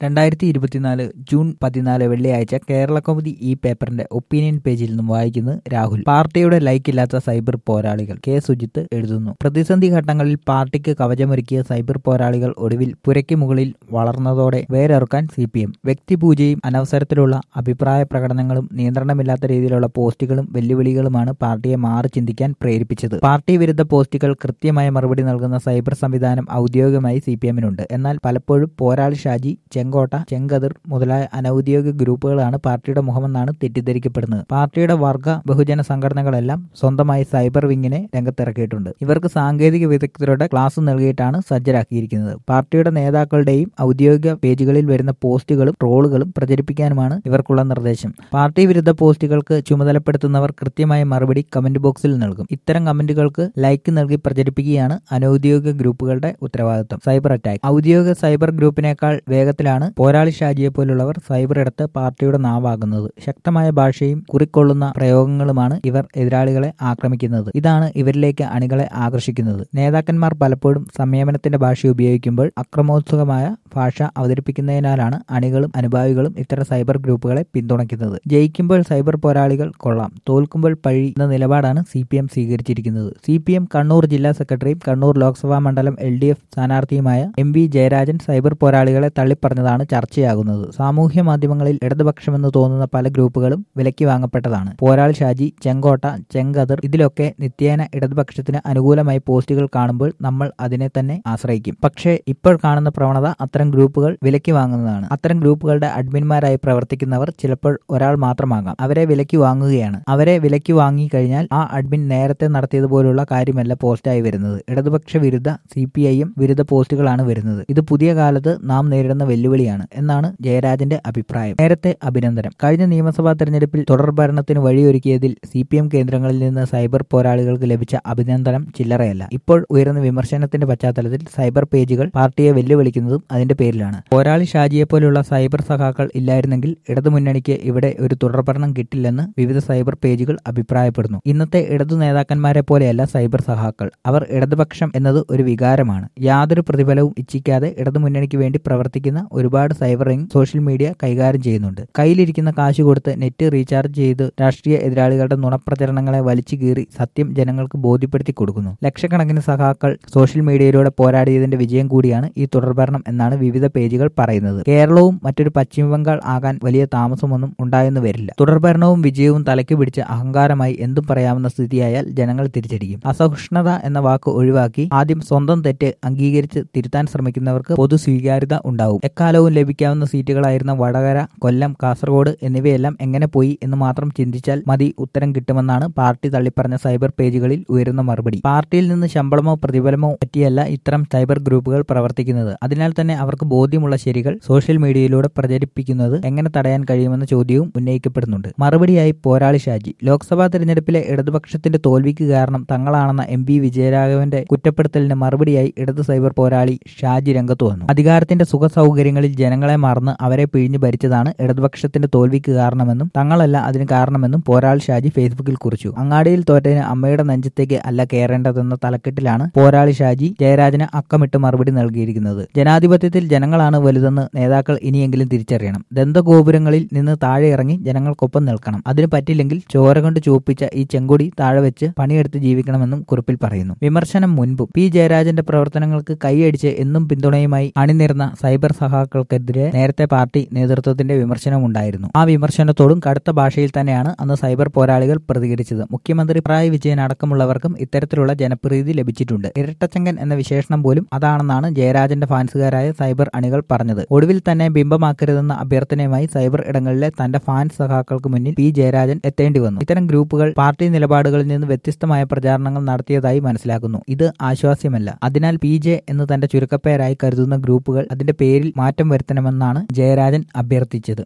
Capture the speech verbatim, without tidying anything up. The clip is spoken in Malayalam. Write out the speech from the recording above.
രണ്ടായിരത്തി ഇരുപത്തിനാല് ജൂൺ പതിനാല് വെള്ളിയാഴ്ച കേരളകൗമുദി ഈ പേപ്പറിന്റെ ഒപ്പീനിയൻ പേജിൽ നിന്നും വായിക്കുന്നത് രാഹുൽ. പാർട്ടിയുടെ ലൈക്കില്ലാത്ത സൈബർ പോരാളികൾ. കെ സുജിത്ത് എഴുതുന്നു. പ്രതിസന്ധി ഘട്ടങ്ങളിൽ പാർട്ടിക്ക് കവചമൊരുക്കിയ സൈബർ പോരാളികൾ ഒടുവിൽ പുരയ്ക്ക് മുകളിൽ വളർന്നതോടെ വേരറുക്കാൻ സി പി എം. വ്യക്തിപൂജയും അനവസരത്തിലുള്ള അഭിപ്രായ പ്രകടനങ്ങളും നിയന്ത്രണമില്ലാത്ത രീതിയിലുള്ള പോസ്റ്റുകളും വെല്ലുവിളികളുമാണ് പാർട്ടിയെ മാറി ചിന്തിക്കാൻ പ്രേരിപ്പിച്ചത്. പാർട്ടി വിരുദ്ധ പോസ്റ്റുകൾ കൃത്യമായ മറുപടി നൽകുന്ന സൈബർ സംവിധാനം ഔദ്യോഗികമായി സി പി എമ്മിനുണ്ട്. എന്നാൽ പലപ്പോഴും പോരാളി ഷാജി, ചെങ്കോട്ട, ചെങ്കതിർ മുതലായ അനൌദ്യോഗിക ഗ്രൂപ്പുകളാണ് പാർട്ടിയുടെ മുഖമെന്നാണ് തെറ്റിദ്ധരിക്കപ്പെടുന്നത്. പാർട്ടിയുടെ വർഗ ബഹുജന സംഘടനകളെല്ലാം സ്വന്തമായി സൈബർ വിങ്ങിനെ രംഗത്തിറക്കിയിട്ടുണ്ട്. ഇവർക്ക് സാങ്കേതിക വിദഗ്ധരുടെ ക്ലാസ് നൽകിയിട്ടാണ് സജ്ജരാക്കിയിരിക്കുന്നത്. പാർട്ടിയുടെ നേതാക്കളുടെയും ഔദ്യോഗിക പേജുകളിൽ വരുന്ന പോസ്റ്റുകളും ട്രോളുകളും പ്രചരിപ്പിക്കാനുമാണ് ഇവർക്കുള്ള നിർദ്ദേശം. പാർട്ടി വിരുദ്ധ പോസ്റ്റുകൾക്ക് ചുമതലപ്പെടുത്തുന്നവർ കൃത്യമായ മറുപടി കമന്റ് ബോക്സിൽ നൽകും. ഇത്തരം കമന്റുകൾക്ക് ലൈക്ക് നൽകി പ്രചരിപ്പിക്കുകയാണ് അനൌദ്യോഗിക ഗ്രൂപ്പുകളുടെ ഉത്തരവാദിത്തം. Cyber attack. ഔദ്യോഗിക സൈബർ ഗ്രൂപ്പിനേക്കാൾ വേഗത്തിലാണ് പോരാളി ഷാജിയെ പോലുള്ളവർ സൈബർ ഇടത്ത് പാർട്ടിയുടെ നാവാകുന്നത്. ശക്തമായ ഭാഷയും കുറിക്കൊള്ളുന്ന പ്രയോഗങ്ങളുമാണ് ഇവർ എതിരാളികളെ ആക്രമിക്കുന്നത്. ഇതാണ് ഇവരിലേക്ക് അണികളെ ആകർഷിക്കുന്നത്. നേതാക്കന്മാർ പലപ്പോഴും സംയമനത്തിന്റെ ഭാഷ ഉപയോഗിക്കുമ്പോൾ അക്രമോത്സുകമായ ഭാഷ അവതരിപ്പിക്കുന്നതിനാലാണ് അണികളും അനുഭാവികളും ഇത്തരം സൈബർ ഗ്രൂപ്പുകളെ പിന്തുണയ്ക്കുന്നത്. ജയിക്കുമ്പോൾ സൈബർ പോരാളികൾ കൊള്ളാം, തോൽക്കുമ്പോൾ പഴി എന്ന നിലപാടാണ് സി പി എം സ്വീകരിച്ചിരിക്കുന്നത്. സി പി എം കണ്ണൂർ ജില്ലാ സെക്രട്ടറിയും കണ്ണൂർ ലോക്സഭാ മണ്ഡലം എൽ ഡി എഫ് സ്ഥാനാർത്ഥിയുമായ എം വി ജയരാജൻ സൈബർ പോരാളികളെ തള്ളിപ്പറഞ്ഞതാണ് ചർച്ചയാകുന്നത്. സാമൂഹ്യ മാധ്യമങ്ങളിൽ ഇടതുപക്ഷമെന്ന് തോന്നുന്ന പല ഗ്രൂപ്പുകളും വിലയ്ക്ക് വാങ്ങപ്പെട്ടതാണ്. പോരാളി ഷാജി, ചെങ്കോട്ട, ചെങ്കതിർ ഇതിലൊക്കെ നിത്യേന ഇടതുപക്ഷത്തിന് അനുകൂലമായി പോസ്റ്റുകൾ കാണുമ്പോൾ നമ്മൾ അതിനെ തന്നെ ആശ്രയിക്കും. പക്ഷേ ഇപ്പോൾ കാണുന്ന പ്രവണത അത്തരം ഗ്രൂപ്പുകൾ വിലയ്ക്ക് വാങ്ങുന്നതാണ്. അത്തരം ഗ്രൂപ്പുകളുടെ അഡ്മിന്മാരായി പ്രവർത്തിക്കുന്നവർ ചിലപ്പോൾ ഒരാൾ മാത്രമാകാം. അവരെ വിലയ്ക്ക് വാങ്ങുകയാണ്. അവരെ വിലയ്ക്ക് വാങ്ങി കഴിഞ്ഞാൽ ആ അഡ്മിൻ നേരത്തെ നടത്തിയതുപോലുള്ള കാര്യമല്ല പോസ്റ്റായി വരുന്നത്. ഇടതുപക്ഷ വിരുദ്ധ സി പി ഐ എം വിരുദ്ധ പോസ്റ്റുകളാണ് വരുന്നത്. ഇത് പുതിയ കാലത്ത് നാം നേരിടുന്ന വെല്ലുവിളിയാണ് എന്നാണ് ജയരാജന്റെ അഭിപ്രായം. നേരത്തെ അഭിനന്ദനം. കഴിഞ്ഞ നിയമസഭാ തെരഞ്ഞെടുപ്പിൽ തുടർ ഭരണത്തിന് വഴിയൊരുക്കിയതിൽ സി പി എം കേന്ദ്രങ്ങളിൽ നിന്ന് സൈബർ പോരാളികൾക്ക് ലഭിച്ച അഭിനന്ദനം ചില്ലറയല്ല. ഇപ്പോൾ ഉയർന്ന വിമർശനത്തിന്റെ പശ്ചാത്തലത്തിൽ സൈബർ പേജുകൾ പാർട്ടിയെ വെല്ലുവിളിക്കുന്നതും അതിന്റെ പേരിലാണ്. പോരാളി ഷാജിയെ പോലുള്ള സൈബർ സഖാക്കൾ ഇല്ലായിരുന്നെങ്കിൽ ഇടതുമുന്നണിക്ക് ഇവിടെ ഒരു തുടർഭരണം കിട്ടില്ലെന്ന് വിവിധ സൈബർ പേജുകൾ അഭിപ്രായപ്പെടുന്നു. ഇന്നത്തെ ഇടതു നേതാക്കന്മാരെ പോലെയല്ല സൈബർ സഖാക്കൾ. അവർ ഇടതുപക്ഷം എന്നത് ഒരു വികാരമാണ്. യാതൊരു പ്രതിഫലവും ഇച്ഛിക്കാതെ ഇടതുമുന്നണിക്ക് വേണ്ടി പ്രവർത്തിക്കുന്ന ഒരുപാട് സൈബർ റിംഗ് സോഷ്യൽ മീഡിയ കൈകാര്യം ചെയ്യുന്നുണ്ട്. കയ്യിലിരിക്കുന്ന കാശ് കൊടുത്ത് നെറ്റ് റീചാർജ് ചെയ്ത് രാഷ്ട്രീയ എതിരാളികളുടെ നുണപ്രചരണങ്ങളെ വലിച്ചു കീറി സത്യം ജനങ്ങൾക്ക് ബോധ്യപ്പെടുത്തി കൊടുക്കുന്നു. ലക്ഷക്കണക്കിന് സഖാക്കൾ സോഷ്യൽ മീഡിയയിലൂടെ പോരാടിയതിന്റെ വിജയം കൂടിയാണ് ഈ തുടർഭരണം എന്നാണ് വിവിധ പേജുകൾ പറയുന്നത്. കേരളവും മറ്റൊരു പശ്ചിമബംഗാൾ ആകാൻ വലിയ താമസമൊന്നും ഉണ്ടായെന്ന് വരില്ല. തുടർഭരണവും വിജയവും തലയ്ക്ക് പിടിച്ച് അഹങ്കാരമായി എന്തും പറയാവുന്ന സ്ഥിതിയായാൽ ജനങ്ങൾ തിരിച്ചടിക്കും. അസഹിഷ്ണുത എന്ന വാക്ക് ഒഴിവാക്കി ആദ്യം സ്വന്തം തെറ്റ് അംഗീകരിച്ച് തിരുത്താൻ ശ്രമിക്കുന്നവർക്ക് പൊതു സ്വീകാര്യത ഉണ്ടാവും. എക്കാലവും ലഭിക്കാവുന്ന സീറ്റുകളായിരുന്ന വടകര, കൊല്ലം, കാസർഗോഡ് എന്നിവയെല്ലാം എങ്ങനെ പോയി എന്ന് മാത്രം ചിന്തിച്ചാൽ മതി ഉത്തരം കിട്ടുമെന്നാണ് പാർട്ടി തള്ളിപ്പറഞ്ഞ സൈബർ പേജുകളിൽ ഉയരുന്ന മറുപടി. പാർട്ടിയിൽ നിന്ന് ശമ്പളമോ പ്രതിഫലമോ പറ്റിയല്ല ഇത്തരം സൈബർ ഗ്രൂപ്പുകൾ പ്രവർത്തിക്കുന്നത്. അതിനാൽ തന്നെ അവർക്ക് ബോധ്യമുള്ള ശരികൾ സോഷ്യൽ മീഡിയയിലൂടെ പ്രചരിപ്പിക്കുന്നത് എങ്ങനെ തടയാൻ കഴിയുമെന്ന ചോദ്യവും ഉന്നയിക്കപ്പെടുന്നുണ്ട്. മറുപടിയായി പോരാളി ഷാജി. ലോക്സഭാ തെരഞ്ഞെടുപ്പിലെ ഇടതുപക്ഷത്തിന്റെ തോൽവിക്ക് കാരണം തങ്ങളാണെന്ന എം പി വിജയരാഘവന്റെ കുറ്റപ്പെടുത്തലിന് മറുപടിയായി ഇടതു സൈബർ പോരാളി ഷാജി രംഗത്ത് വന്നു. അധികാരത്തിന്റെ സുഖ സൗകര്യങ്ങളിൽ ജനങ്ങളെ മറന്ന് അവരെ പിഴിഞ്ഞു ഭരിച്ചതാണ് ഇടതുപക്ഷത്തിന്റെ തോൽവിക്ക് കാരണമെന്നും തങ്ങളല്ല അതിന് കാരണമെന്നും പോരാളി ഷാജി ഫേസ്ബുക്കിൽ കുറിച്ചു. അങ്ങാടിയിൽ തോറ്റതിന് അമ്മയുടെ നെഞ്ചത്തേക്ക് അല്ല കയറേണ്ടതെന്ന തലക്കെട്ടിലാണ് പോരാളി ഷാജി ജയരാജന് അക്കമിട്ട് മറുപടി നൽകിയിരിക്കുന്നത്. ജനാധിപത്യത്തിൽ ജനങ്ങളാണ് വലുതെന്ന് നേതാക്കൾ ഇനിയെങ്കിലും തിരിച്ചറിയണം. ദന്തഗോപുരങ്ങളിൽ നിന്ന് താഴെ ഇറങ്ങി ജനങ്ങൾക്കൊപ്പം നിൽക്കണം. അതിന് പറ്റില്ലെങ്കിൽ ചോര കൊണ്ട് ചുവപ്പിച്ച ഈ ചെങ്കൊടി താഴെ വെച്ച് പണിയെടുത്ത് ജീവിക്കണമെന്നും കുറിപ്പിൽ പറയുന്നു. വിമർശനം മുൻപും. പി ജയരാജന്റെ പ്രവർത്തനങ്ങൾക്ക് കൈയടിച്ച് എന്നും പിന്തുണയുമായി അണിനിരുന്ന സൈബർ സഖാക്കൾക്കെതിരെ നേരത്തെ പാർട്ടി നേതൃത്വത്തിന്റെ വിമർശനമുണ്ടായിരുന്നു. ആ വിമർശനത്തോടും കടുത്ത ഭാഷയിൽ തന്നെയാണ് അന്ന് സൈബർ പോരാളികൾ പ്രതികരിച്ചത്. മുഖ്യമന്ത്രി പിണറായി വിജയൻ അടക്കമുള്ളവർക്കും ഇത്തരത്തിലുള്ള ജനപ്രീതി ലഭിച്ചിട്ടുണ്ട്. ഇരട്ടച്ചങ്കൻ എന്ന വിശേഷണം പോലും അതാണെന്നാണ് ജയരാജന്റെ ഫാൻസുകാരായ സൈബർ അണികൾ പറഞ്ഞത്. ഒടുവിൽ തന്നെ ബിംബമാക്കരുതെന്ന അഭ്യർത്ഥനയുമായി സൈബർ ഇടങ്ങളിലെ തന്റെ ഫാൻസ് സഖാക്കൾക്ക് മുന്നിൽ പി ജയരാജൻ എത്തേണ്ടി വന്നു. ഇത്തരം ഗ്രൂപ്പുകൾ പാർട്ടി നിലപാടുകളിൽ നിന്ന് വ്യത്യസ്തമായ പ്രചാരണങ്ങൾ നടത്തിയതായി മനസ്സിലാക്കുന്നു. ഇത് ആശ്വാസ്യമല്ല. അതിനാൽ പി ജെ എന്ന് തന്റെ ചുരുക്കപ്പേരായി കരുതുന്ന ഗ്രൂപ്പുകൾ അതിന്റെ പേരിൽ മാറ്റം വരുത്തണമെന്നാണ് ജയരാജൻ അഭ്യർത്ഥിച്ചത്.